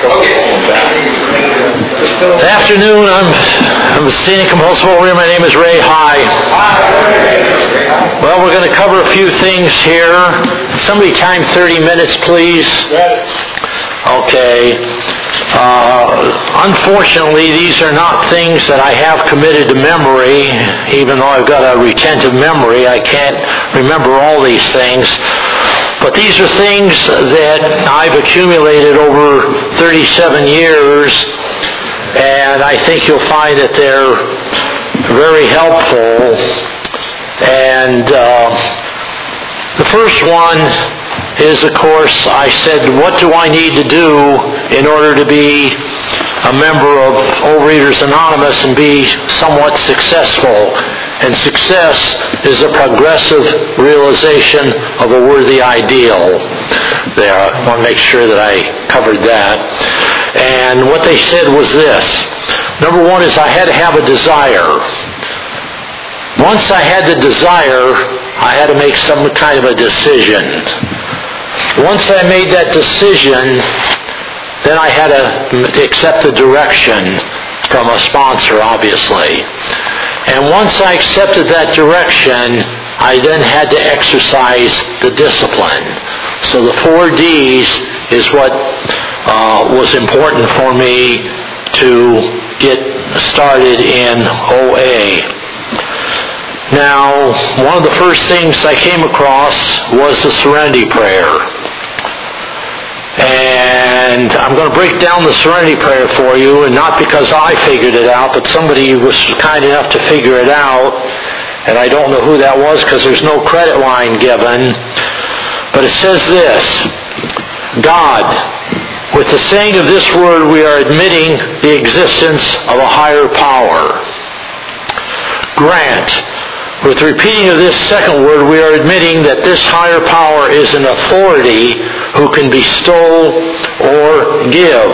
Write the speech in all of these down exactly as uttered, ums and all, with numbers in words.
Good afternoon. I'm, I'm a senior compulsive overeater. My name is Ray. Hi. Well, we're going to cover a few things here. Somebody time thirty minutes, please. Okay. Uh, unfortunately, these are not things that I have committed to memory. Even though I've got a retentive memory, I can't remember all these things. But these are things that I've accumulated over thirty-seven years, and I think you'll find that they're very helpful. And uh, the first one is, of course, I said, what do I need to do in order to be a member of Overeaters Anonymous and be somewhat successful? And success is a progressive realization of a worthy ideal. There, I want to make sure that I covered that. And what they said was this. Number one is I had to have a desire. Once I had the desire, I had to make some kind of a decision. Once I made that decision, then I had to accept the direction from a sponsor, obviously. And once I accepted that direction, I then had to exercise the discipline. So the four D's is what uh, was important for me to get started in O A. Now, one of the first things I came across was the Serenity Prayer. And I'm going to break down the Serenity Prayer for you, and not because I figured it out, but somebody was kind enough to figure it out, and I don't know who that was because there's no credit line given. But it says this: God, with the saying of this word, we are admitting the existence of a higher power. Grant, with the repeating of this second word, we are admitting that this higher power is an authority who can bestow or give.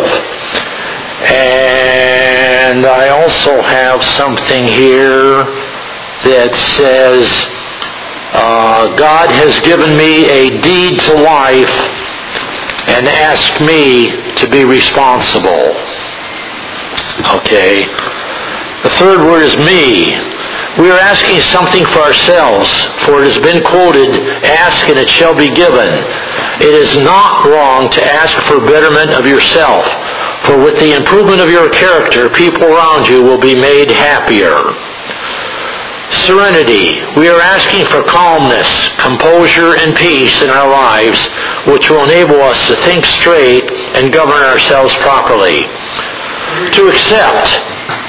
And I also have something here that says, uh, God has given me a deed to life and asked me to be responsible. Okay. The third word is me. We are asking something for ourselves, for it has been quoted, ask and it shall be given. It is not wrong to ask for betterment of yourself, for with the improvement of your character, people around you will be made happier. Serenity. We are asking for calmness, composure, and peace in our lives, which will enable us to think straight and govern ourselves properly. To accept.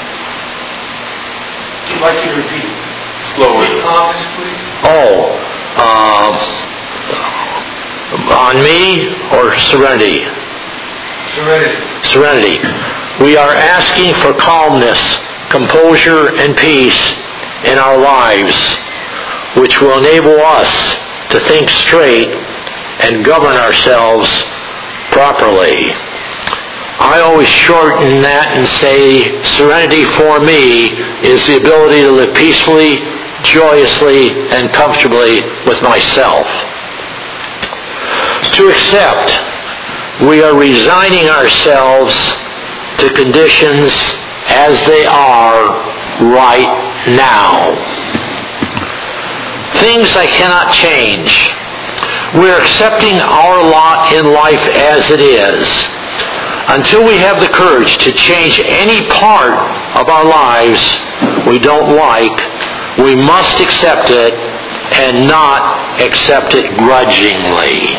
I'd like you to repeat. Slower. Calmness, please. Oh, uh, on me or serenity? Serenity. Serenity. We are asking for calmness, composure, and peace in our lives, which will enable us to think straight and govern ourselves properly. I always shorten that and say serenity for me is the ability to live peacefully, joyously, and comfortably with myself. To accept, we are resigning ourselves to conditions as they are right now. Things I cannot change. We are accepting our lot in life as it is. Until we have the courage to change any part of our lives we don't like, we must accept it and not accept it grudgingly.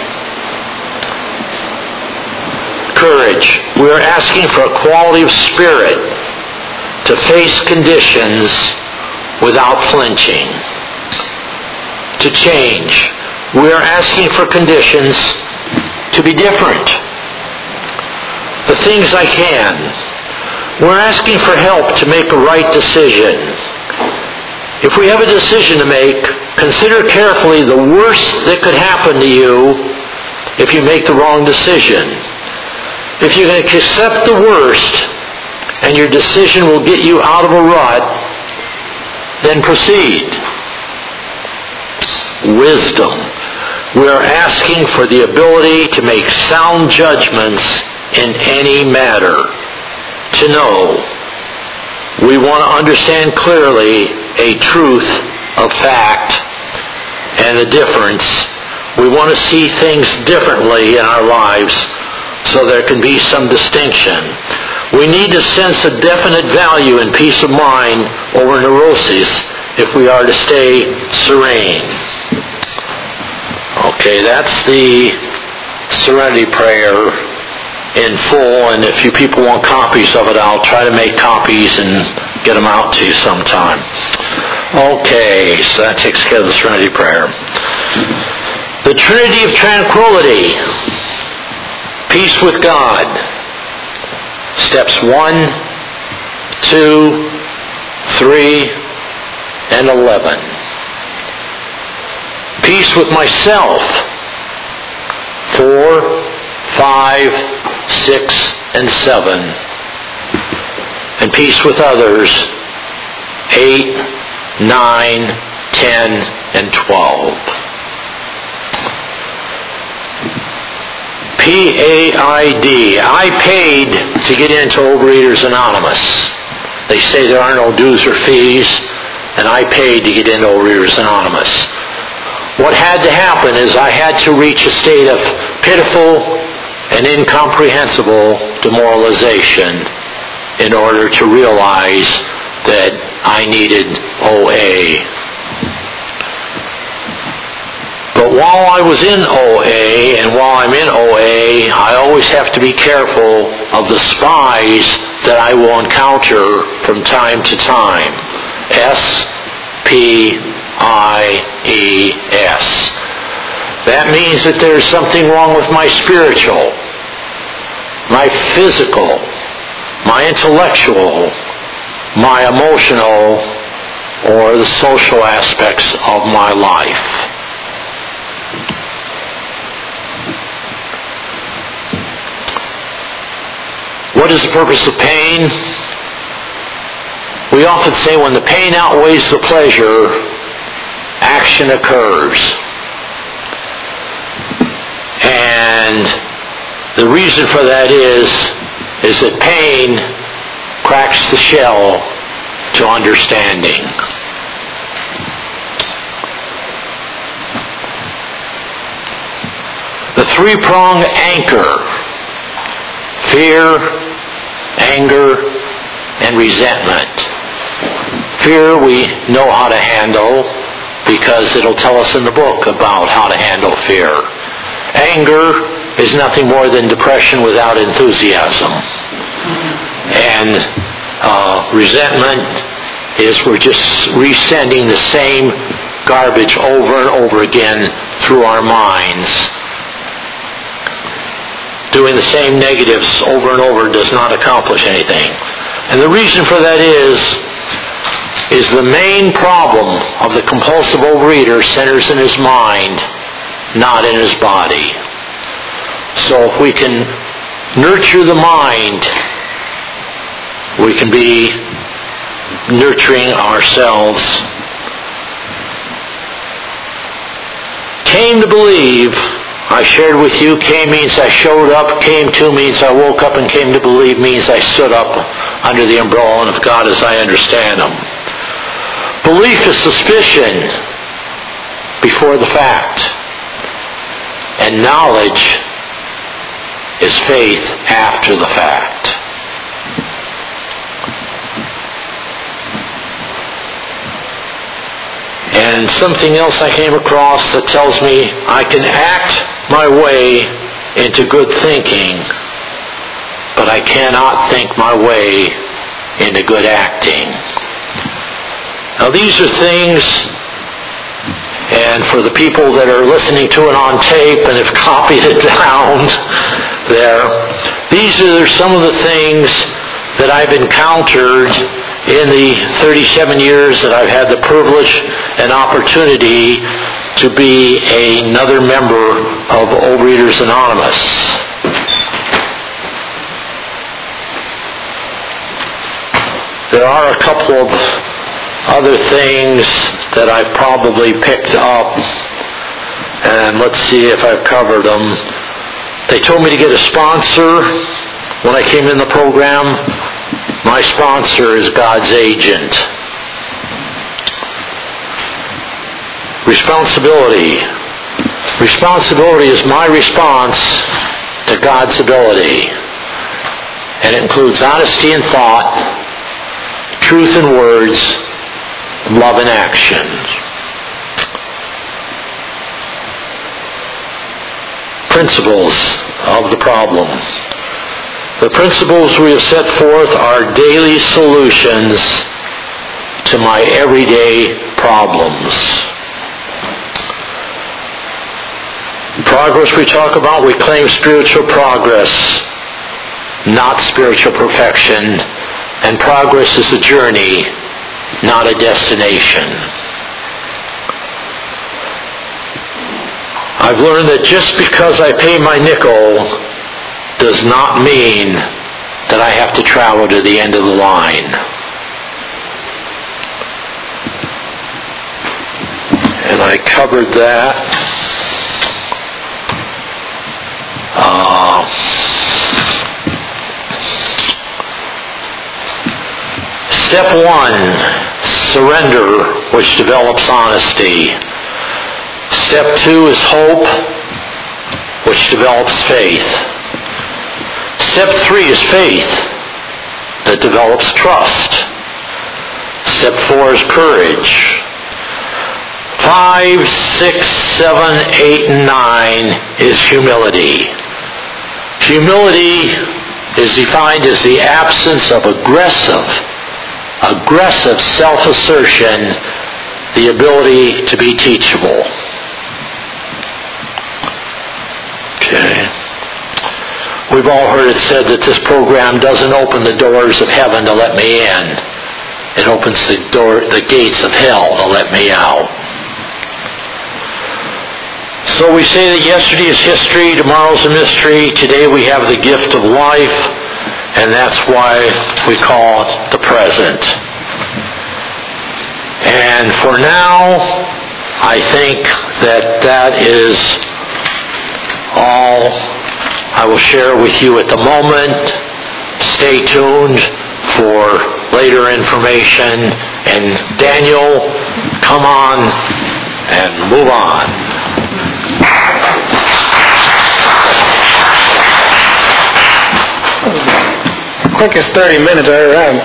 Courage. We are asking for a quality of spirit to face conditions without flinching. To change. We are asking for conditions to be different. The things I can. We're asking for help to make a right decision. If we have a decision to make, consider carefully the worst that could happen to you if you make the wrong decision. If you can accept the worst and your decision will get you out of a rut, then proceed. Wisdom. We are asking for the ability to make sound judgments in any matter. To know, we want to understand clearly a truth of fact and the difference. We want to see things differently in our lives so there can be some distinction. We need to sense a definite value in peace of mind over neurosis if we are to stay serene. Okay, that's the Serenity Prayer in full, and if you people want copies of it, I'll try to make copies and get them out to you sometime. Okay, so that takes care of the Serenity Prayer. The Trinity of Tranquility. Peace with God. Steps one, two, three, and eleven. Peace with myself. Four, five, six, and seven. And peace with others. Eight, nine, ten, and twelve. P A I D. I paid to get into Overeaters Anonymous. They say there are no dues or fees, and I paid to get into Overeaters Anonymous. What had to happen is I had to reach a state of pitiful and incomprehensible demoralization in order to realize that I needed O A. But while I was in O A, and while I'm in O A, I always have to be careful of the spies that I will encounter from time to time. S P I E S. That means that there's something wrong with my spiritual, my physical, my intellectual, my emotional, or the social aspects of my life. What is the purpose of pain? We often say when the pain outweighs the pleasure, action occurs. And the reason for that is, is that pain cracks the shell to understanding. The three-pronged anchor: fear, anger, and resentment. Fear we know how to handle because it'll tell us in the book about how to handle fear. Anger is nothing more than depression without enthusiasm. And uh, resentment is we're just resending the same garbage over and over again through our minds. Doing the same negatives over and over does not accomplish anything. And the reason for that is, is the main problem of the compulsive overeater centers in his mind, not in his body. So if we can nurture the mind, we can be nurturing ourselves. Came to believe, I shared with you, came means I showed up, came to means I woke up, and came to believe means I stood up under the umbrella of God as I understand Him. Belief is suspicion before the fact, and knowledge is faith after the fact. And something else I came across that tells me I can act my way into good thinking, but I cannot think my way into good acting. Now these are things, and for the people that are listening to it on tape and have copied it down there, these are some of the things that I've encountered in the thirty-seven years that I've had the privilege and opportunity to be another member of Overeaters Anonymous. There are a couple of other things that I've probably picked up, and let's see if I've covered them. They told me to get a sponsor when I came in the program. My sponsor is God's agent. Responsibility. Responsibility is my response to God's ability. And it includes honesty in thought, truth in words, love in action. Principles of the problem. The principles we have set forth are daily solutions to my everyday problems. Progress we talk about, we claim spiritual progress, not spiritual perfection. And progress is a journey, not a destination. I've learned that just because I pay my nickel does not mean that I have to travel to the end of the line. And I covered that. Uh, step one, surrender, which develops honesty. Step two is hope, which develops faith. Step three is faith, that develops trust. Step four is courage. Five, six, seven, eight, and nine is humility. Humility is defined as the absence of aggressive, aggressive self-assertion, the ability to be teachable. Okay. We've all heard it said that this program doesn't open the doors of heaven to let me in. It opens the door, the gates of hell to let me out. So we say that yesterday is history, tomorrow's a mystery, today we have the gift of life, and that's why we call it the present. And for now, I think that that is all I will share with you at the moment. Stay tuned for later information. And Daniel, come on and move on. Quickest thirty minutes I ever had.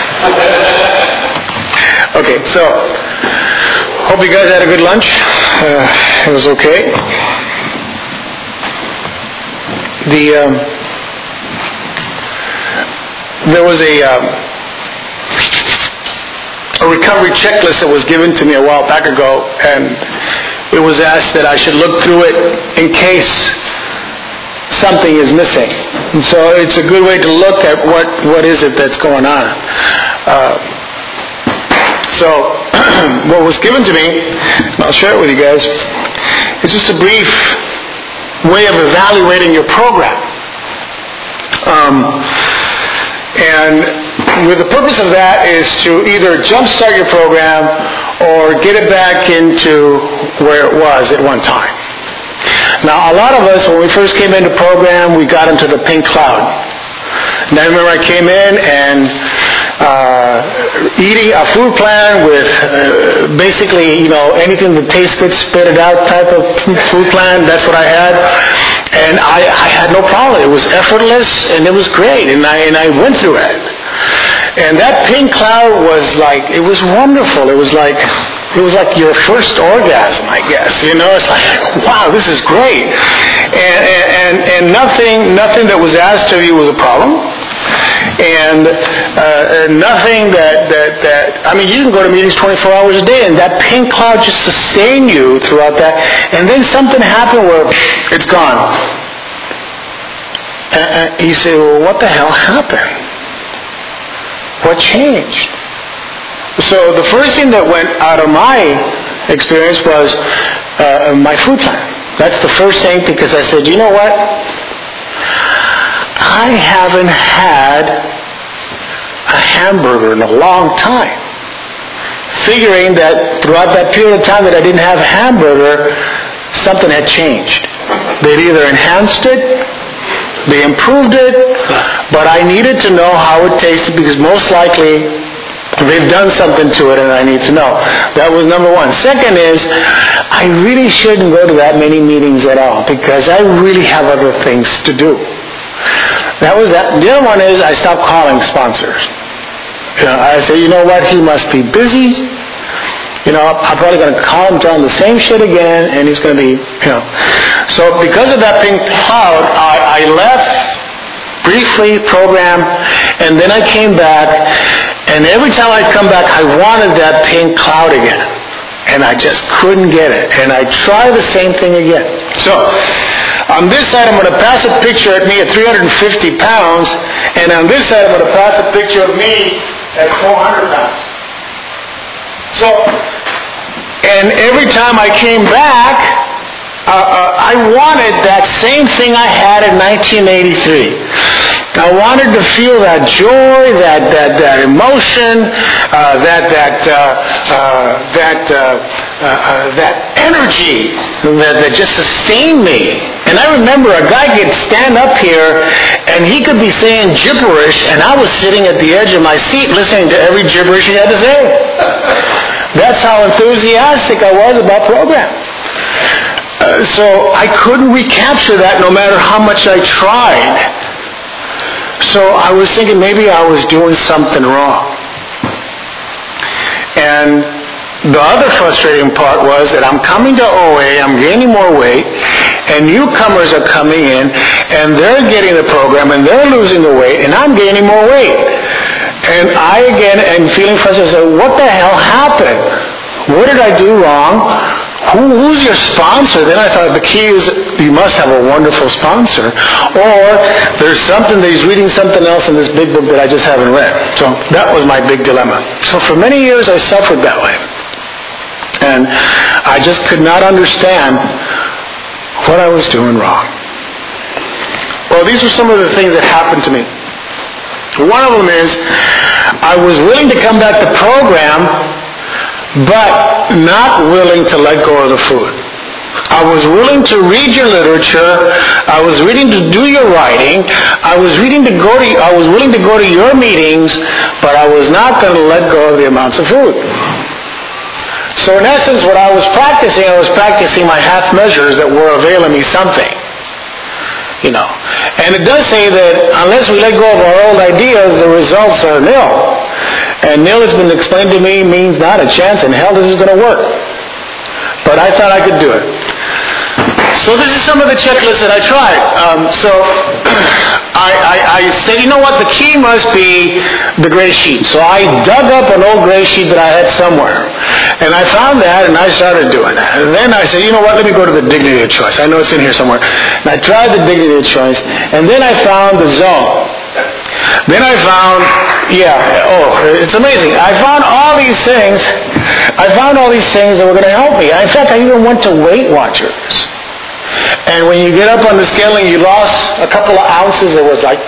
Okay, so hope you guys had a good lunch. Uh, it was okay. The um, there was a um, a recovery checklist that was given to me a while back ago, and it was asked that I should look through it in case something is missing. And so it's a good way to look at what, what is it that's going on. Uh, so what was given to me, and I'll share it with you guys, is just a brief way of evaluating your program. Um, and with the purpose of that is to either jumpstart your program or get it back into where it was at one time. Now, a lot of us, when we first came into program, we got into the pink cloud. And I remember I came in and uh, eating a food plan with uh, basically, you know, anything that tastes good, spit it out type of food plan. That's what I had. And I, I had no problem. It was effortless and it was great. And I, and I went through it. And that pink cloud was like, it was wonderful. It was like, it was like your first orgasm, I guess. You know, it's like, wow, this is great. And, and, and nothing, nothing that was asked of you was a problem. And uh, nothing that, that, that, I mean, you can go to meetings twenty-four hours a day, and that pink cloud just sustained you throughout that. And then something happened where it's gone. And, and you say, well, what the hell happened? What changed? So the first thing that went out of my experience was uh, my food plan. That's the first thing, because I said, you know what? I haven't had a hamburger in a long time. Figuring that throughout that period of time that I didn't have a hamburger, something had changed. They'd either enhanced it, they improved it, but I needed to know how it tasted because most likely they've done something to it and I need to know. That was number one. Second is, I really shouldn't go to that many meetings at all because I really have other things to do. That was that. The other one is I stopped calling sponsors. You know, I said, you know what, he must be busy. You know, I'm probably going to call him, tell him the same shit again, and he's going to be, you know. So because of that pink cloud, I, I left briefly, program, and then I came back, and every time I'd come back, I wanted that pink cloud again. And I just couldn't get it. And I tried the same thing again. So, on this side, I'm going to pass a picture at me at three hundred fifty pounds, and on this side, I'm going to pass a picture of me at four hundred pounds. So, and every time I came back, uh, uh, I wanted that same thing I had in nineteen eighty-three. I wanted to feel that joy, that that that emotion, uh, that that uh, uh, that uh, uh, uh, that energy that, that just sustained me. And I remember a guy could stand up here and he could be saying gibberish, and I was sitting at the edge of my seat listening to every gibberish he had to say. That's how enthusiastic I was about program. Uh, so I couldn't recapture that no matter how much I tried. So I was thinking maybe I was doing something wrong. And the other frustrating part was that I'm coming to O A, I'm gaining more weight, and newcomers are coming in, and they're getting the program, and they're losing the weight, and I'm gaining more weight. And I, again, am feeling frustrated. I said, what the hell happened? What did I do wrong? Who, who's your sponsor? Then I thought the key is you must have a wonderful sponsor. Or there's something that he's reading something else in this big book that I just haven't read. So that was my big dilemma. So for many years I suffered that way. And I just could not understand what I was doing wrong. Well, these were some of the things that happened to me. One of them is I was willing to come back to program, but not willing to let go of the food. I was willing to read your literature. I was reading to do your writing. I was reading to go to. I was willing to go to your meetings, but I was not going to let go of the amounts of food. So in essence, what I was practicing, I was practicing my half measures that were availing me something. You know, and it does say that unless we let go of our old ideas, the results are nil. And nil has been explained to me means not a chance in hell this is going to work. But I thought I could do it. So this is some of the checklists that I tried. Um, so I, I, I said, you know what, the key must be the gray sheet. So I dug up an old gray sheet that I had somewhere. And I found that, and I started doing it. And then I said, you know what, let me go to the dignity of choice. I know it's in here somewhere. And I tried the dignity of choice. And then I found the zone. Then I found, yeah, oh, it's amazing. I found all these things. I found all these things that were going to help me. In fact, I even went to Weight Watchers. And when you get up on the scale and you lost a couple of ounces, it was like...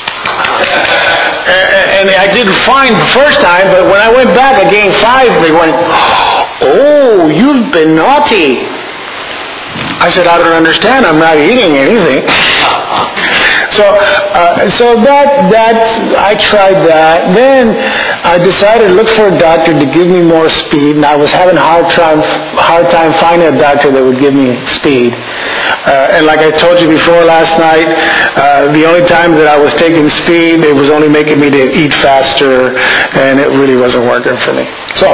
And I didn't find the first time, but when I went back, I gained five. They went, oh, you've been naughty. I said, I don't understand. I'm not eating anything. So, uh, so that that I tried that. Then I decided to look for a doctor to give me more speed, and I was having a hard time hard time finding a doctor that would give me speed. Uh, and like I told you before last night, uh, the only time that I was taking speed, it was only making me to eat faster, and it really wasn't working for me. So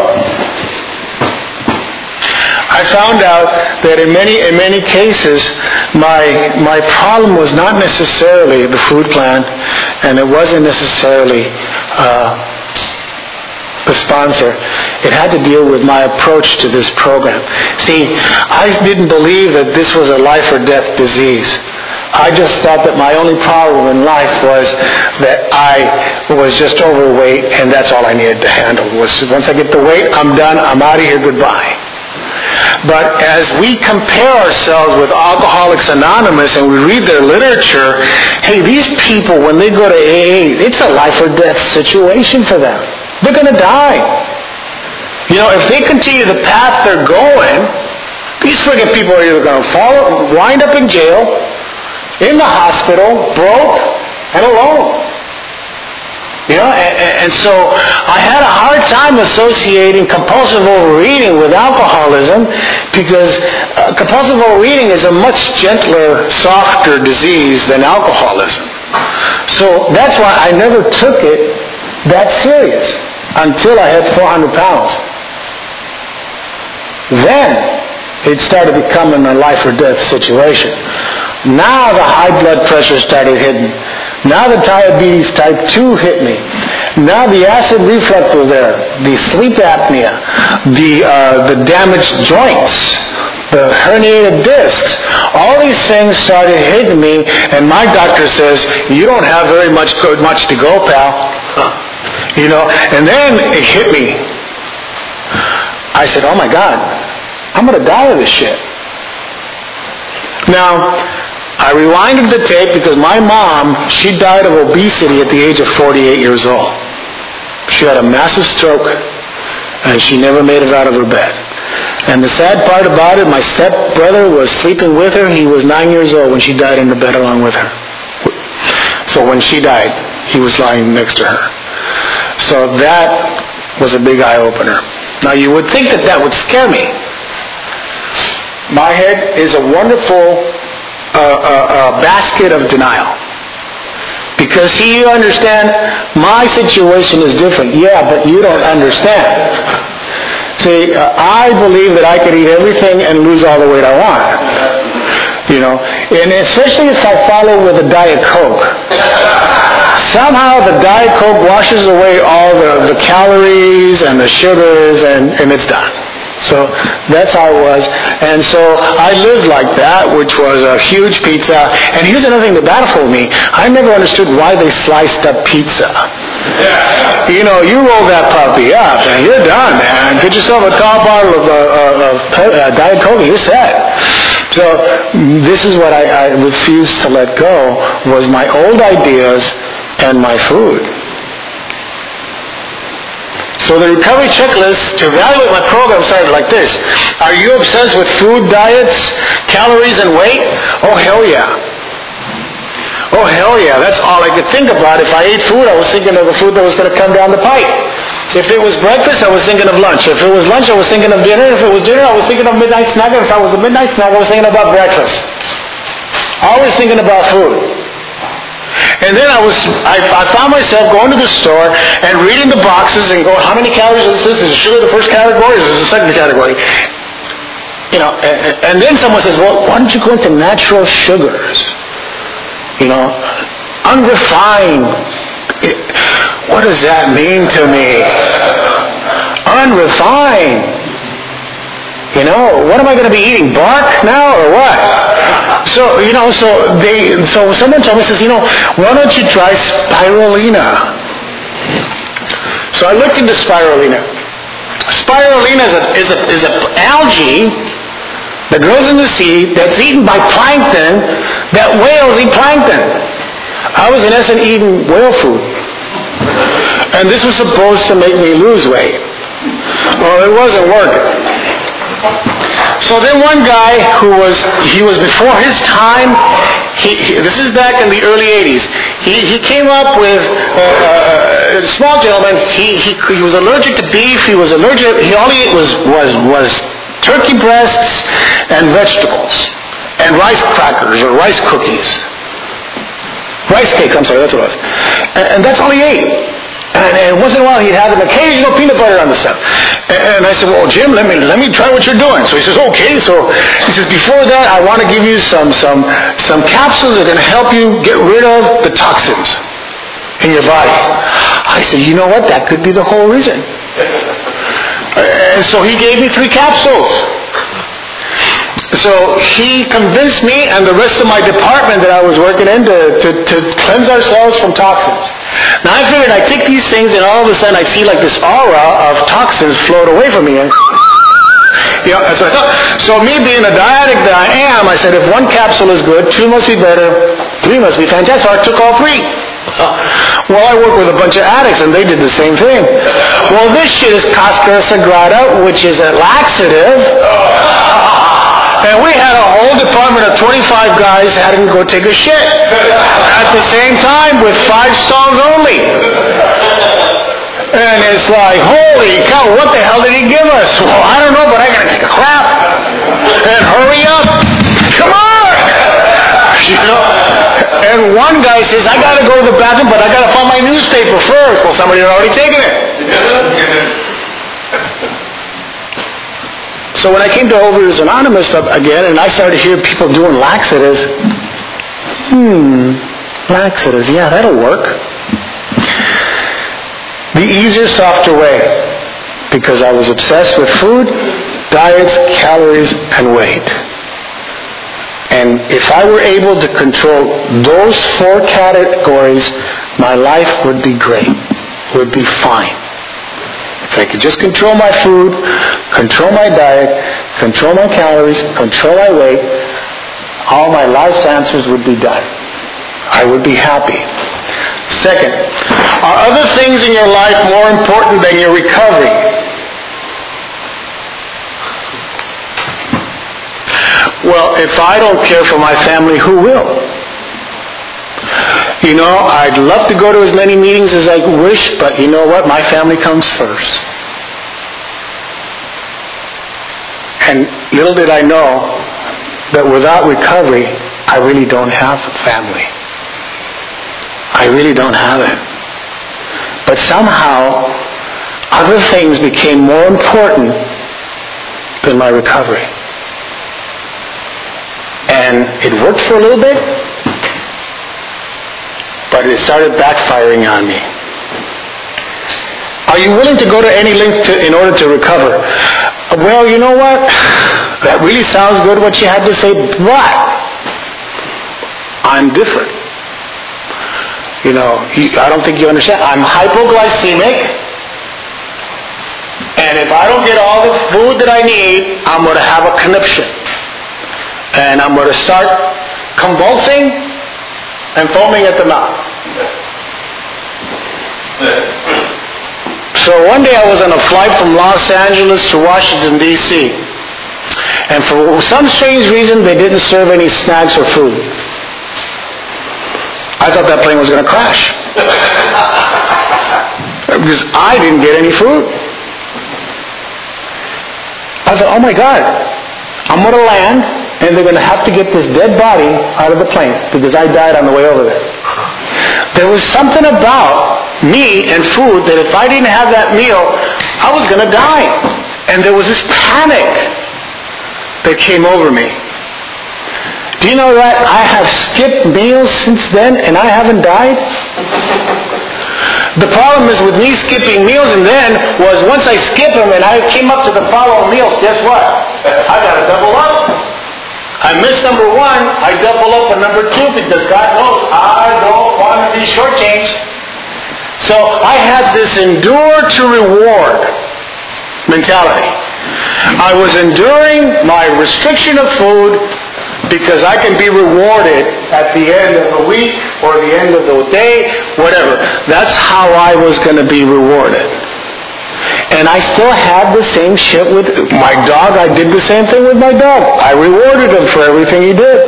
I found out that in many in many cases, my my problem was not necessarily the food plan, and it wasn't necessarily uh, the sponsor. It had to deal with my approach to this program. See, I didn't believe that this was a life or death disease. I just thought that my only problem in life was that I was just overweight, and that's all I needed to handle. Was once I get the weight, I'm done. I'm out of here. Goodbye. But as we compare ourselves with Alcoholics Anonymous and we read their literature, hey, these people, when they go to A A, it's a life or death situation for them. They're going to die. You know, if they continue the path they're going, These friggin' people are either going to fall, wind up in jail, in the hospital, broke, and alone. You know, and, and so I had a hard time associating compulsive overeating with alcoholism because uh, compulsive overeating is a much gentler, softer disease than alcoholism. So that's why I never took it that serious until I had four hundred pounds. Then it started becoming a life or death situation. Now the high blood pressure started hitting. Now the diabetes type two hit me. Now the acid reflux was there. The sleep apnea. The, uh, the damaged joints. The herniated discs. All these things started hitting me, and my doctor says, you don't have very much, much to go, pal. You know, and then it hit me. I said, oh my God, I'm going to die of this shit. Now, I rewinded the tape because my mom, she died of obesity at the age of forty-eight years old. She had a massive stroke, and she never made it out of her bed. And the sad part about it, my stepbrother was sleeping with her. He was nine years old when she died in the bed along with her. So when she died, he was lying next to her. So that was a big eye-opener. Now you would think that that would scare me. My head is a wonderful uh, uh, uh, basket of denial. Because, see, you understand, my situation is different. Yeah, but you don't understand. See, uh, I believe that I could eat everything and lose all the weight I want. You know, and especially if I follow with a Diet Coke. Somehow the Diet Coke washes away all the, the calories and the sugars, and, and it's done. So that's how it was. And so I lived like that, which was a huge pizza. And here's another thing that baffled me. I never understood why they sliced up pizza. Yeah. You know, you roll that puppy up and you're done, man. Get yourself a tall bottle of, uh, of uh, Diet Coke and you're set. So this is what I, I refused to let go, was my old ideas and my food. So the recovery checklist to evaluate my program started like this. Are you obsessed with food, diets, calories, and weight? Oh, hell yeah. Oh, hell yeah. That's all I could think about. If I ate food, I was thinking of the food that was going to come down the pipe. If it was breakfast, I was thinking of lunch. If it was lunch, I was thinking of dinner. If it was dinner, I was thinking of midnight snack. If I was a midnight snack, I was thinking about breakfast. Always thinking about food. And then I was, I, I found myself going to the store and reading the boxes and going, how many calories is this? Is sugar the first category? Is this the second category? You know, and, and then someone says, well, why don't you go into natural sugars? You know, unrefined. What does that mean to me? Unrefined. You know, what am I going to be eating? Bark now or what? So, you know, so they, so someone told me, says, you know, why don't you try spirulina? So I looked into spirulina. Spirulina is a, is a, is a algae that grows in the sea that's eaten by plankton, that whales eat plankton. I was in essence eating whale food. And this was supposed to make me lose weight. Well, it wasn't working. So then one guy who was, he was before his time, he, he, this is back in the early eighties, he, he came up with, uh, a small gentleman, he, he, he was allergic to beef, he was allergic, he all he ate was, was, was turkey breasts and vegetables, and rice crackers or rice cookies. Rice cakes, I'm sorry, that's what it was. And, and that's all he ate. And, and once in a while he'd have an occasional peanut butter on the stuff. And, and I said, well, Jim, let me let me try what you're doing. So he says, okay. So he says, before that, I want to give you some some some capsules that are going to help you get rid of the toxins in your body. I said, you know what? That could be the whole reason. And so he gave me three capsules. So he convinced me and the rest of my department that I was working in to, to, to cleanse ourselves from toxins. Now I figured I take these things and all of a sudden I see like this aura of toxins float away from me. And, you know, that's what I thought. So me being a diabetic that I am, I said if one capsule is good, two must be better, three must be fantastic. So I took all three. Well, I work with a bunch of addicts and they did the same thing. Well, this shit is Cascara Sagrada, which is a laxative. And we had a whole department of twenty-five guys that had to go take a shit at the same time with five stalls only. And it's like, holy cow, what the hell did he give us? Well, I don't know, but I gotta take a crap. And hurry up. Come on. You know? And one guy says, I gotta go to the bathroom, but I gotta find my newspaper first. Well, somebody had already taken it. So when I came to Overeaters Anonymous again, and I started to hear people doing laxatives, hmm, laxatives, yeah, that'll work. The easier, softer way, because I was obsessed with food, diets, calories, and weight. And if I were able to control those four categories, my life would be great, would be fine. If I could just control my food, control my diet, control my calories, control my weight, all my life's answers would be done. I would be happy. Second, are other things in your life more important than your recovery? Well, if I don't care for my family, who will? You know, I'd love to go to as many meetings as I wish, but you know what? My family comes first. And little did I know that without recovery, I really don't have a family. I really don't have it. But somehow, other things became more important than my recovery. And it worked for a little bit, but it started backfiring on me. Are you willing to go to any length to, in order to recover? Well, you know what? That really sounds good what you had to say, but I'm different. You know, I don't think you understand. I'm hypoglycemic, and if I don't get all the food that I need, I'm going to have a conniption. And I'm going to start convulsing and foaming at the mouth. So one day I was on a flight from Los Angeles to Washington, D C And for some strange reason, they didn't serve any snacks or food. I thought that plane was going to crash. Because I didn't get any food. I thought, oh my God, I'm going to land, and they're going to have to get this dead body out of the plane, because I died on the way over there. There was something about me and food that if I didn't have that meal, I was going to die. And there was this panic that came over me. Do you know that I have skipped meals since then and I haven't died? The problem is with me skipping meals and then was once I skip them and I came up to the following meals, guess what? I got to double up. I missed number one, I double up on number two because God knows I don't want to be shortchanged. So I had this endure to reward mentality. I was enduring my restriction of food because I can be rewarded at the end of the week or the end of the day, whatever. That's how I was going to be rewarded. And I still had the same shit with my dog. I did the same thing with my dog. I rewarded him for everything he did.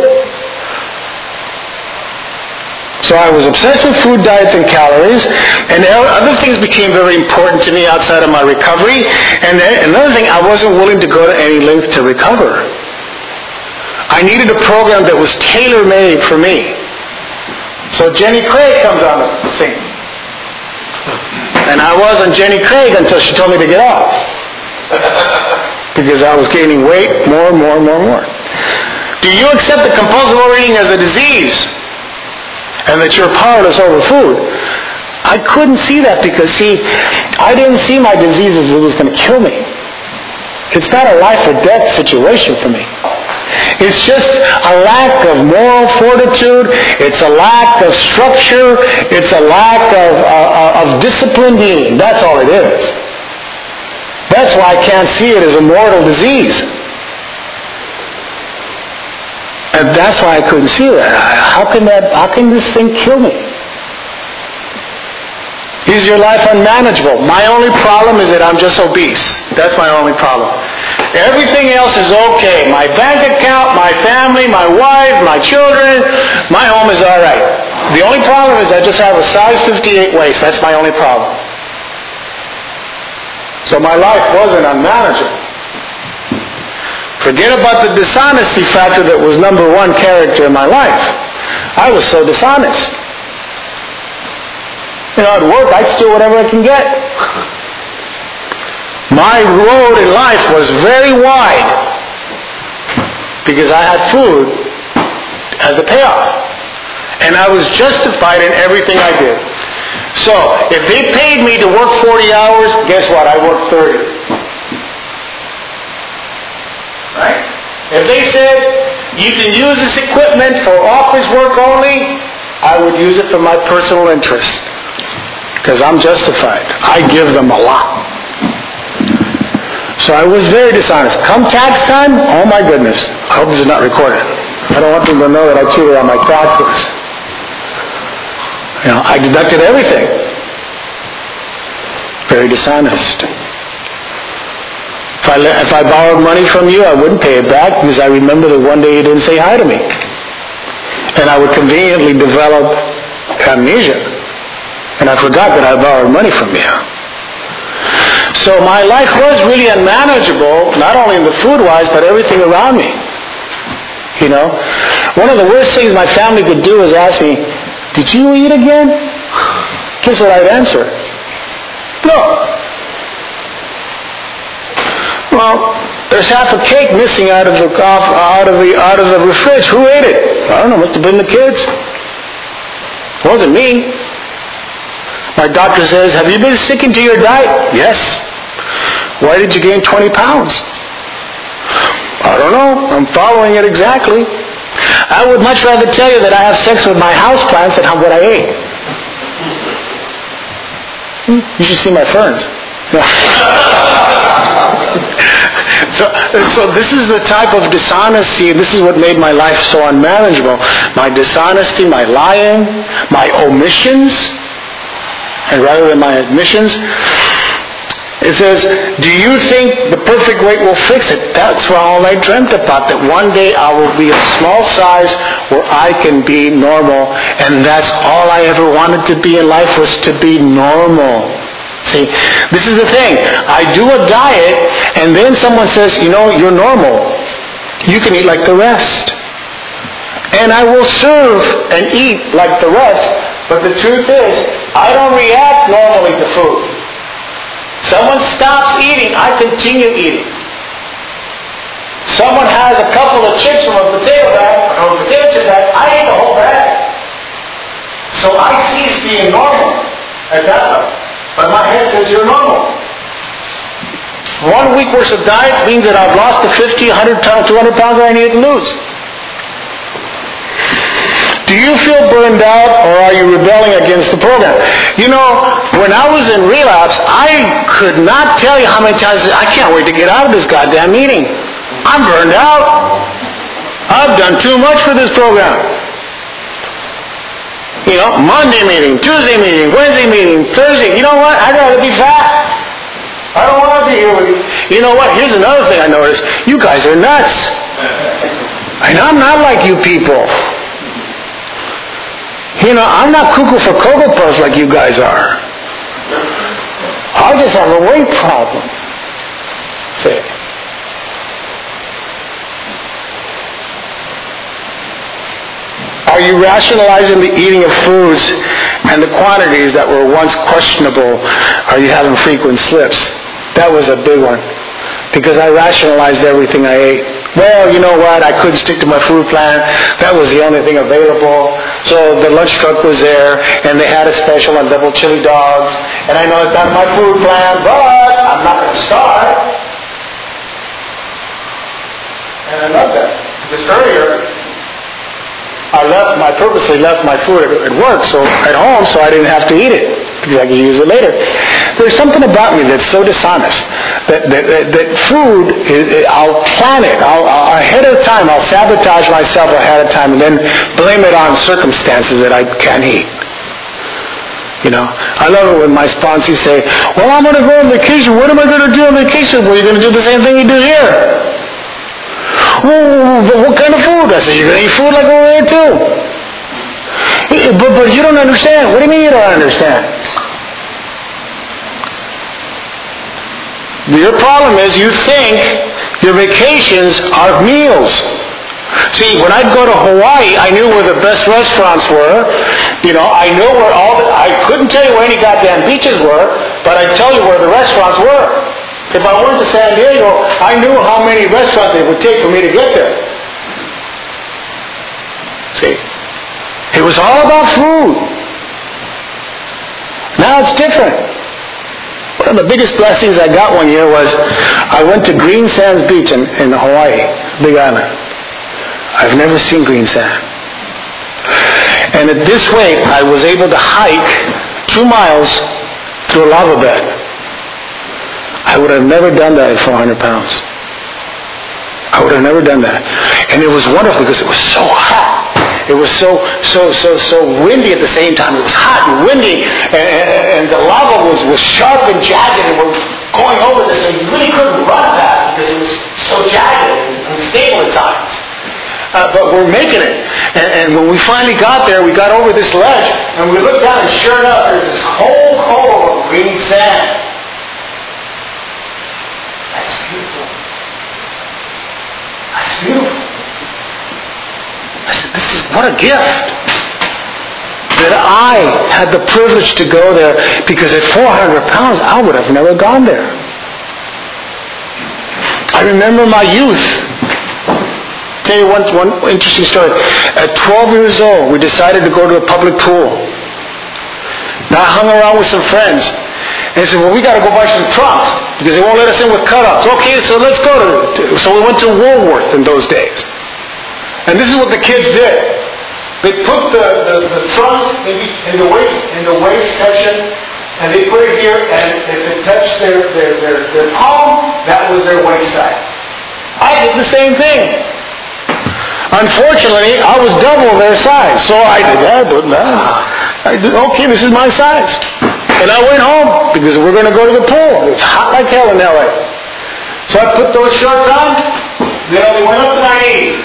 So I was obsessed with food, diets, and calories, and other things became very important to me outside of my recovery. And another thing, I wasn't willing to go to any length to recover. I needed a program that was tailor-made for me. So Jenny Craig comes on the scene. And I wasn't Jenny Craig until she told me to get off. Because I was gaining weight more and more and more and more. Do you accept the compulsive overeating as a disease? And that you're powerless over food? I couldn't see that because, see, I didn't see my disease as it was going to kill me. It's not a life or death situation for me. It's just a lack of moral fortitude. It's a lack of structure. It's a lack of, uh, of disciplined eating. That's all it is. That's why I can't see it as a mortal disease. And that's why I couldn't see that. How can that? How can this thing kill me? Is your life unmanageable? My only problem is that I'm just obese. That's my only problem. Everything else is okay. My bank account, my family, my wife, my children, my home is all right. The only problem is I just have a size fifty-eight waist. That's my only problem. So my life wasn't unmanageable. Forget about the dishonesty factor that was number one character in my life. I was so dishonest. You know, at work, I'd steal whatever I can get. My road in life was very wide because I had food as a payoff. And I was justified in everything I did. So, if they paid me to work forty hours, guess what? I worked thirty. Right? If they said, you can use this equipment for office work only, I would use it for my personal interest. Because I'm justified. I give them a lot. So I was very dishonest. Come tax time, oh my goodness. I hope this is not recorded. I don't want them to know that I cheated on my taxes. You know, I deducted everything. Very dishonest. If I, if I borrowed money from you, I wouldn't pay it back because I remember that one day you didn't say hi to me. And I would conveniently develop amnesia. And I forgot that I borrowed money from you. So my life was really unmanageable, not only in the food-wise, but everything around me. You know? One of the worst things my family could do is ask me, did you eat again? Guess what I'd answer? No. Well, there's half a cake missing out of the out of the out of the fridge. Who ate it? I don't know. Must have been the kids. It wasn't me. My doctor says, "Have you been sticking to your diet?" Yes. Why did you gain twenty pounds? I don't know. I'm following it exactly. I would much rather tell you that I have sex with my houseplants than what I ate. You should see my ferns. so, so this is the type of dishonesty, this is what made my life so unmanageable. My dishonesty, my lying, my omissions, and rather than my admissions. It says, do you think the perfect weight will fix it? That's all I dreamt about, that one day I will be a small size where I can be normal. And that's all I ever wanted to be in life, was to be normal. See, this is the thing. I do a diet, and then someone says, you know, you're normal. You can eat like the rest. And I will serve and eat like the rest. But the truth is, I don't react normally to food. Someone stops eating, I continue eating. Someone has a couple of chips from a potato bag, or a potato chip bag, I eat the whole bag. So I cease being normal at that point. But my head says you're normal. One week worth of diet means that I've lost the fifty, one hundred, two hundred pounds that I need to lose. Do you feel burned out, or are you rebelling against the program? You know, when I was in relapse, I could not tell you how many times I can't wait to get out of this goddamn meeting. I'm burned out. I've done too much for this program. You know, Monday meeting, Tuesday meeting, Wednesday meeting, Thursday. You know what? I'd rather be fat. I don't want to be here with you. You know what? Here's another thing I noticed. You guys are nuts. And I'm not like you people. You know, I'm not cuckoo for Cocoa Puffs like you guys are. I just have a weight problem. See? Are you rationalizing the eating of foods and the quantities that were once questionable? Are you having frequent slips? That was a big one. Because I rationalized everything I ate. Well, you know what? I couldn't stick to my food plan. That was the only thing available. So the lunch truck was there, and they had a special on double chili dogs. And I know it's not my food plan, but I'm not going to starve. And I love that. Because earlier, I left, I purposely left my food at work, so at home, so I didn't have to eat it, because I could use it later. There's something about me that's so dishonest that that, that, that food, is, I'll plan it. I'll, I'll, ahead of time, I'll sabotage myself ahead of time, and then blame it on circumstances that I can't eat. You know, I love it when my sponsors say, well, I'm going to go on vacation. What am I going to do on vacation? Well, you're going to do the same thing you do here. Well, what kind of food? I said, you're going to eat food like over there too. But, but you don't understand. What do you mean you don't understand? Your problem is you think your vacations are meals. See, when I'd go to Hawaii, I knew where the best restaurants were. You know, I knew where all the, I couldn't tell you where any goddamn beaches were, but I'd tell you where the restaurants were. If I went to San Diego, I knew how many restaurants it would take for me to get there. See? It was all about food. Now it's different. One of the biggest blessings I got one year was I went to Green Sands Beach in, in Hawaii, Big Island. I've never seen green sand. And at this weight, I was able to hike two miles through a lava bed. I would have never done that at four hundred pounds. I would have never done that. And it was wonderful because it was so hot. It was so, so, so, so windy at the same time. It was hot and windy, and, and, and the lava was, was sharp and jagged, and we're going over this, and you really couldn't run fast because it was so jagged and unstable at times. Uh, but we're making it. And, and when we finally got there, we got over this ledge, and we looked down, and sure enough, there's this whole hole of green sand. That's beautiful. That's beautiful. I said, this is, what a gift. That I had the privilege to go there, because at four hundred pounds, I would have never gone there. I remember my youth. Tell you one, one interesting story. At twelve years old, we decided to go to a public pool. Now I hung around with some friends, and they said, well, we got to go buy some trunks, because they won't let us in with cutoffs. Okay, so let's go to, so we went to Woolworth in those days. And this is what the kids did. They put the, the, the trunks in the, in the waist, in the waist section, and they put it here, and if it touched their, their, their, their palm, that was their waist size. I did the same thing. Unfortunately, I was double their size, so I did that, but nah. I did, okay, this is my size. And I went home, because we're going to go to the pool. It's hot like hell in L A. So I put those shorts on, they only went up to my knees.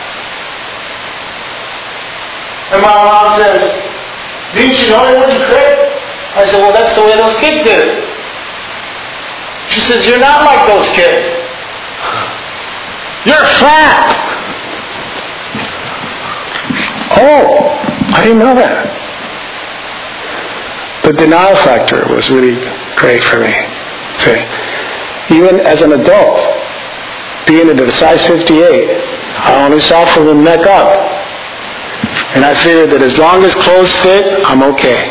And my mom says, didn't you know it wasn't great? I said, well, that's the way those kids did it. She says, you're not like those kids. You're fat. Oh, I didn't know that. The denial factor was really great for me. See, even as an adult, being at a size fifty-eight, I only saw from the neck up. And I figured that as long as clothes fit, I'm okay.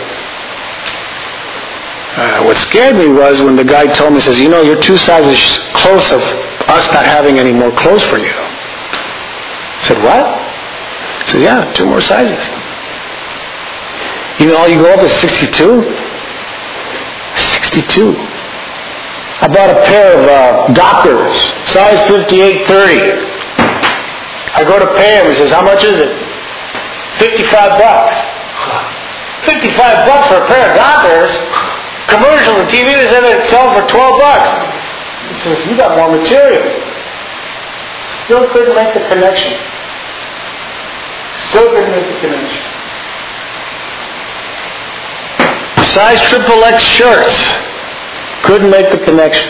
Uh, what scared me was when the guy told me, says, you know, you're two sizes close of us not having any more clothes for you. I said, what? I said, yeah, two more sizes. You know, all you go up is sixty-two? sixty-two. I bought a pair of uh, Dockers, size fifty-eight thirty. I go to pay him, he says, how much is it? fifty-five bucks. fifty-five bucks for a pair of Dockers? Commercials on T V, they said they'd sell for twelve bucks. He says, you got more material. Still couldn't make the connection. Still couldn't make the connection. Size triple X shirts. Couldn't make the connection.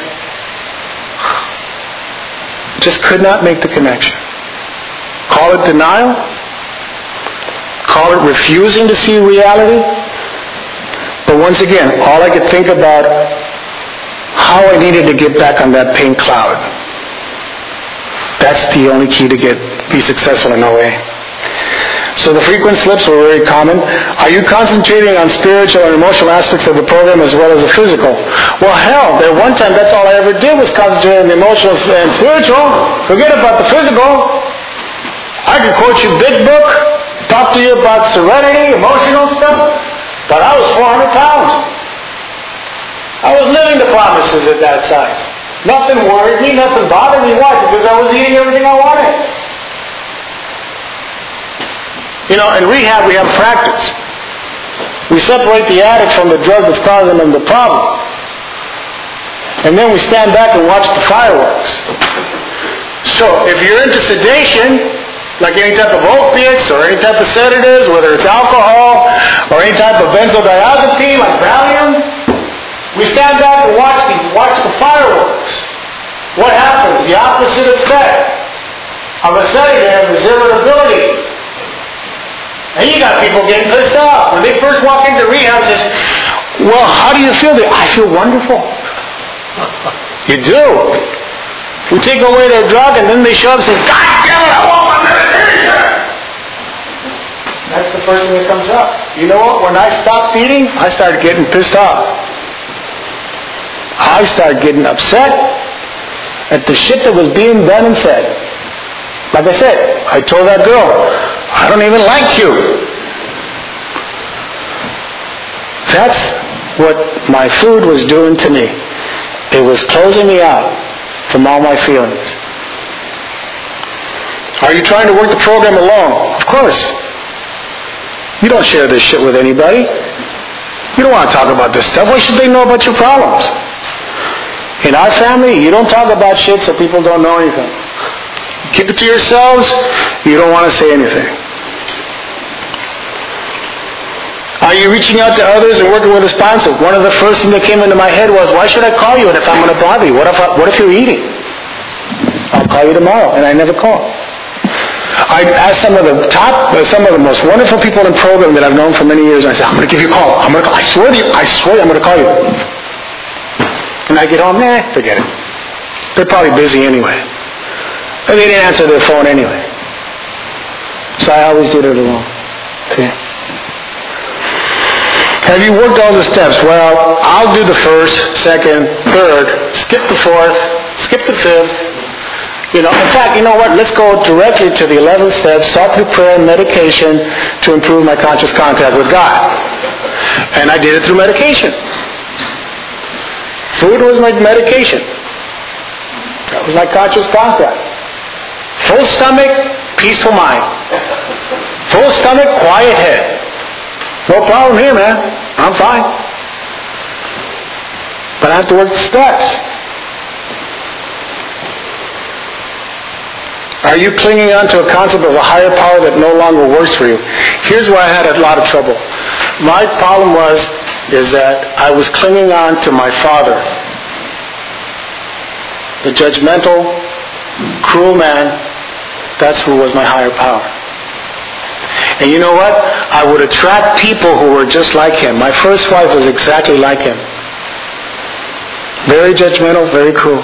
Just could not make the connection. Call it denial. Call it refusing to see reality. But once again, all I could think about how I needed to get back on that pink cloud. That's the only key to get be successful in O A. So the frequent slips were very common. Are you concentrating on spiritual and emotional aspects of the program as well as the physical? Well, hell, there one time that's all I ever did was concentrate on the emotional and spiritual. Forget about the physical. I could quote you big book, talk to you about serenity, emotional stuff, but I was four hundred pounds. I was living the promises at that size. Nothing worried me, nothing bothered me. Why? Because I was eating everything I wanted. You know, in rehab we have practice. We separate the addict from the drug that's causing them the problem. And then we stand back and watch the fireworks. So if you're into sedation, like any type of opiates or any type of sedatives, whether it's alcohol or any type of benzodiazepine like Valium, we stand back and watch the, watch the fireworks. What happens? The opposite effect of a sedative is irritability. And you got people getting pissed off. When they first walk into rehab, says, well, how do you feel? I feel wonderful. You do. You take away their drug and then they show up and say, God damn it, I want my medication. That's the first thing that comes up. You know what? When I stopped feeding, I started getting pissed off. I started getting upset at the shit that was being done and said. Like I said, I told that girl, I don't even like you. That's what my food was doing to me. It was closing me out from all my feelings. Are you trying to work the program alone? Of course. You don't share this shit with anybody. You don't want to talk about this stuff. Why should they know about your problems? In our family, you don't talk about shit so people don't know anything. Keep it to yourselves. You don't want to say anything. Are you reaching out to others and working with a sponsor? One of the first things that came into my head was, why should I call you if I'm going to bother you? What if, I, what if you're eating? I'll call you tomorrow, and I never call. I asked some of the top, some of the most wonderful people in the program that I've known for many years, and I said, I'm going to give you a call. I'm going to call. I swear to you, I swear I'm going to call you. And I get home, nah, forget it. They're probably busy anyway. And they didn't answer their phone anyway. So I always did it alone. Okay. Have you worked all the steps? Well, I'll do the first, second, third, skip the fourth, skip the fifth. You know, in fact, you know what? Let's go directly to the eleventh step, start through prayer and medication to improve my conscious contact with God. And I did it through medication. Food was my medication. That was my conscious contact. Full stomach, peaceful mind. Full stomach, quiet head. No problem here, man. I'm fine. But I have to work the steps. Are you clinging on to a concept of a higher power that no longer works for you? Here's where I had a lot of trouble. My problem was, is that I was clinging on to my father. The judgmental, cruel man. That's who was my higher power. And you know what? I would attract people who were just like him. My first wife was exactly like him. Very judgmental, very cruel.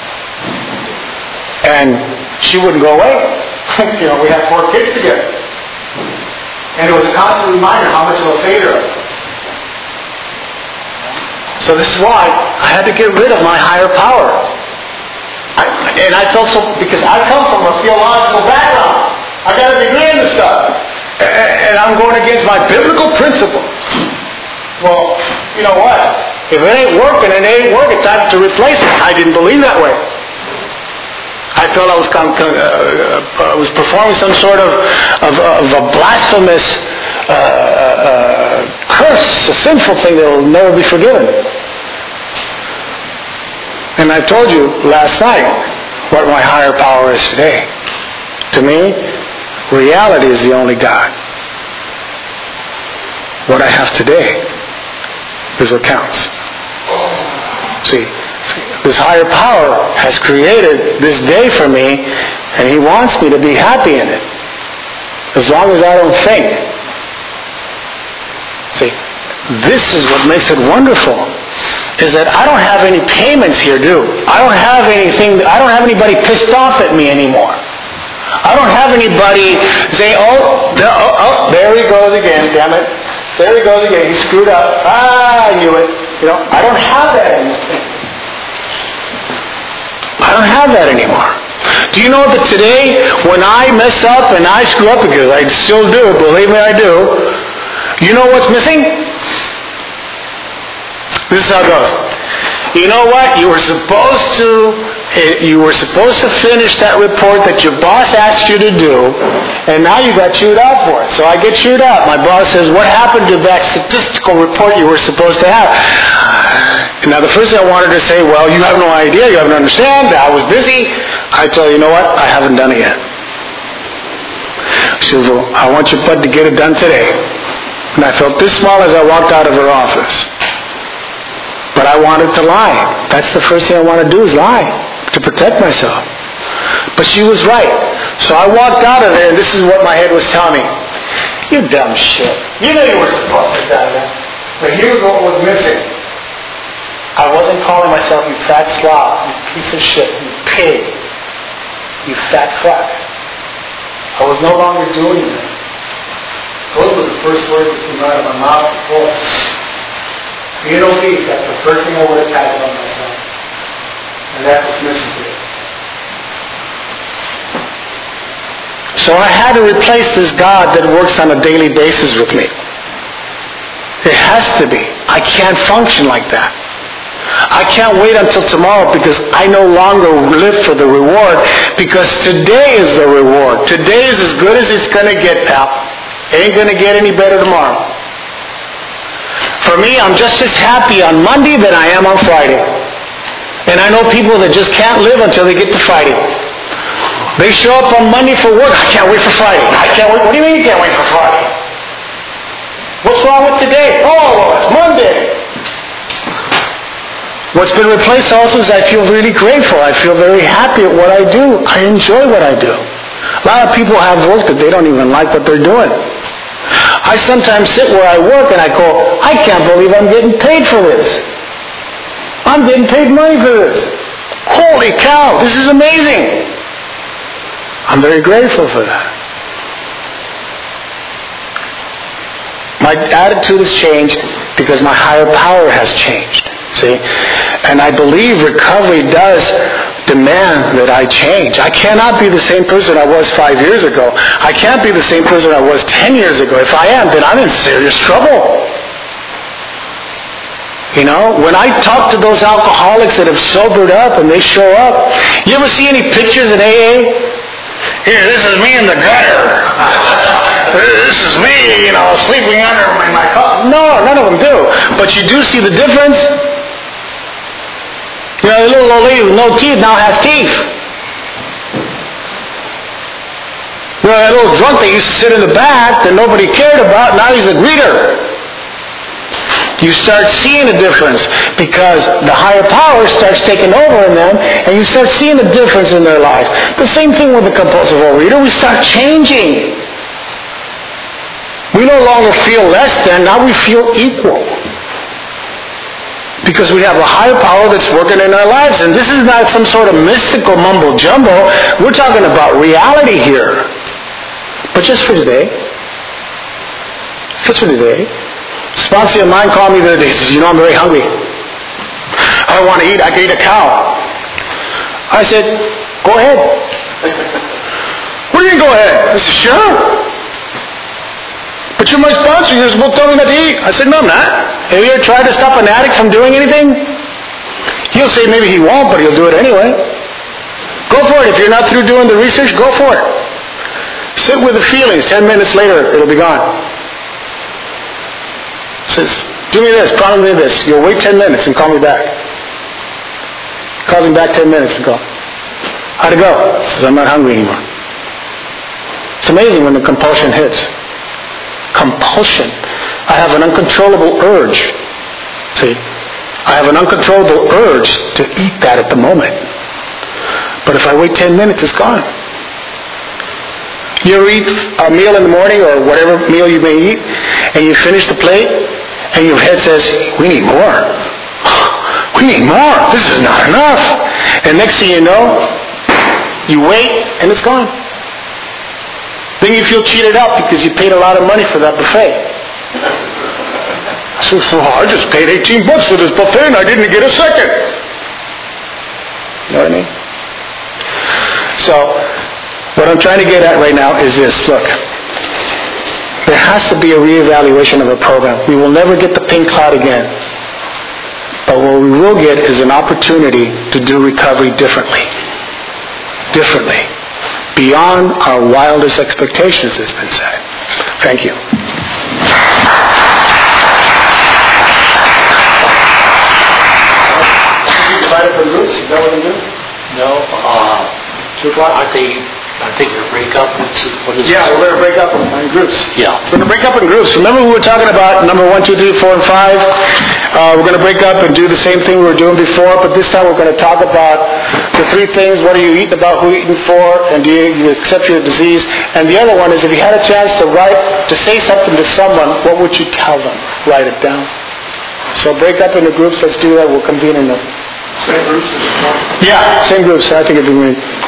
And she wouldn't go away. You know, we had four kids together. And it was a constant reminder how much of a failure I was. So this is why I had to get rid of my higher power. I, and I felt so, because I come from a theological background. I got a degree in this stuff. And I'm going against my biblical principles. Well, you know what? If it ain't working, it ain't working. It's time to replace it. I didn't believe that way. I felt I was, uh, uh, was performing some sort of, of, of a blasphemous uh, uh, curse, a sinful thing that will never be forgiven. And I told you last night what my higher power is today. To me, reality is the only God. What I have today is what counts. See, this higher power has created this day for me, and he wants me to be happy in it. As long as I don't think. See, this is what makes it wonderful. Is that I don't have any payments here due. I don't have anything, I don't have anybody pissed off at me anymore. I don't have anybody saying, oh, no, oh, oh, there he goes again, damn it. There he goes again, he screwed up. Ah, I knew it. You know, I don't have that anymore. I don't have that anymore. Do you know that today, when I mess up and I screw up, because I still do, believe me I do, you know what's missing? This is how it goes. You know what? You were supposed to It, you were supposed to finish that report that your boss asked you to do, and now you got chewed out for it. So I get chewed out. My boss says, what happened to that statistical report you were supposed to have? Now the first thing I wanted to say, well, you have no idea, you haven't understand, I was busy. I tell you, you know what, I haven't done it yet. She says, well, I want your bud to get it done today. And I felt this small as I walked out of her office. But I wanted to lie. That's the first thing I want to do is lie, to protect myself. But she was right. So I walked out of there, and this is what my head was telling me. You dumb shit. You know you were supposed to die that. But here's what was missing. I wasn't calling myself you fat slob, you piece of shit, you pig, you fat fuck. I was no longer doing that. Those were the first words that came out of my mouth before. Being obese, that's the first thing I would have tagged on myself. And that's what's missing today. So I had to replace this God that works on a daily basis with me. It has to be. I can't function like that. I can't wait until tomorrow because I no longer live for the reward, because today is the reward. Today is as good as it's going to get, pal. It ain't going to get any better tomorrow. For me, I'm just as happy on Monday than I am on Friday. And I know people that just can't live until they get to Friday. They show up on Monday for work. I can't wait for Friday. I can't wait. What do you mean you can't wait for Friday? What's wrong with today? Oh, well, it's Monday. What's been replaced also is I feel really grateful. I feel very happy at what I do. I enjoy what I do. A lot of people have work that they don't even like what they're doing. I sometimes sit where I work and I go, I can't believe I'm getting paid for this. I'm getting paid money for this. Holy cow, this is amazing. I'm very grateful for that. My attitude has changed because my higher power has changed. See? And I believe recovery does demand that I change. I cannot be the same person I was five years ago. I can't be the same person I was ten years ago. If I am, then I'm in serious trouble. You know, when I talk to those alcoholics that have sobered up and they show up, you ever see any pictures in A A? Here, this is me in the gutter. This is me, you know, sleeping under my, my car. No, none of them do. But you do see the difference. You know, the little old lady with no teeth now has teeth. You know, that little drunk that used to sit in the back that nobody cared about, now he's a greeter. You start seeing a difference because the higher power starts taking over in them, and you start seeing a difference in their life. The same thing with the compulsive overeater. We start changing. We no longer feel less than, now we feel equal. Because we have a higher power that's working in our lives. And this is not some sort of mystical mumbo jumbo. We're talking about reality here. But just for today. Just for today. A sponsor of mine called me the other day. He says, you know, I'm very hungry. I don't want to eat. I could eat a cow. I said, go ahead. What do you mean go ahead? I said, sure. But you're my sponsor. You're supposed to tell me not to eat. I said, no, I'm not. Have you ever tried to stop an addict from doing anything? He'll say maybe he won't, but he'll do it anyway. Go for it. If you're not through doing the research, go for it. Sit with the feelings. Ten minutes later, it'll be gone. Says, do me this, promise me this. You'll wait ten minutes and call me back. Calls him back ten minutes and go, how'd it go? Says, I'm not hungry anymore. It's amazing when the compulsion hits. Compulsion. I have an uncontrollable urge. See, I have an uncontrollable urge to eat that at the moment. But if I wait ten minutes, it's gone. You ever eat a meal in the morning or whatever meal you may eat, and you finish the plate, and your head says, we need more. We need more. This is not enough. And next thing you know, you wait, and it's gone. Then you feel cheated out because you paid a lot of money for that buffet. So, so I just paid eighteen bucks for this buffet and I didn't get a second. You know what I mean? So, what I'm trying to get at right now is this. Look, there has to be a reevaluation of a program. We will never get the pink cloud again. But what we will get is an opportunity to do recovery differently. Differently. Beyond our wildest expectations, has been said. Thank you. Divided for groups? Is that what we do? No, uh, Two o'clock? aren't they, I think they're break up, what's, what is it? Yeah, we're going to break up in in groups. Yeah. We're going to break up in groups. Remember we were talking about number one, two, three, four, and five? Uh, we're going to break up and do the same thing we were doing before, but this time we're going to talk about the three things. What are you eating about, who you eating for, and do you, you accept your disease? And the other one is if you had a chance to write, to say something to someone, what would you tell them? Write it down. So break up into groups. Let's do that. We'll convene in the... Same groups as before? Yeah, same groups. I think it'd be great.